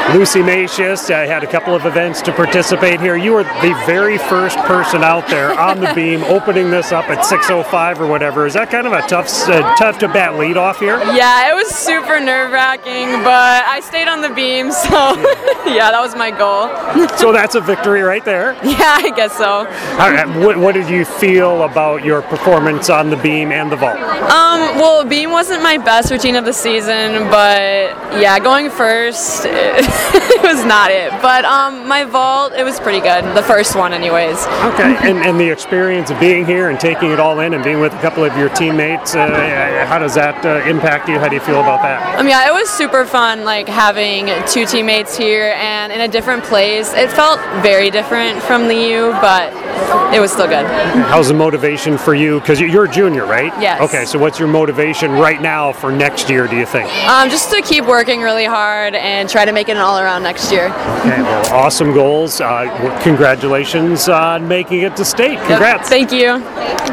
Lucy Macius had a couple of events to participate here. You were the very first person out there on the beam opening this up at 6:05 or whatever. Is that kind of a tough to bat lead off here? Yeah, it was super nerve-wracking, but I stayed on the beam, so yeah, that was my goal. So that's a victory right there. Yeah, I guess so. All right, what did you feel about your performance on the beam and the vault? Well, beam wasn't my best routine of the season, but yeah, going first, it was not it. But my vault, it was pretty good. The first one, anyways. Okay, and the experience of being here and taking it all in and being with a couple of your teammates, how does that impact you? How do you feel about that? Yeah, it was super fun, like having two teammates here and in a different place. It felt very different from the U, but it was still good. How's the motivation for you? Because you're a junior, right? Yes. Okay, so what's your motivation right now for next year, do you think? Just to keep working really hard and try to make it an all-around next year. Okay, well, awesome goals. Congratulations on making it to state. Congrats. Yep, thank you.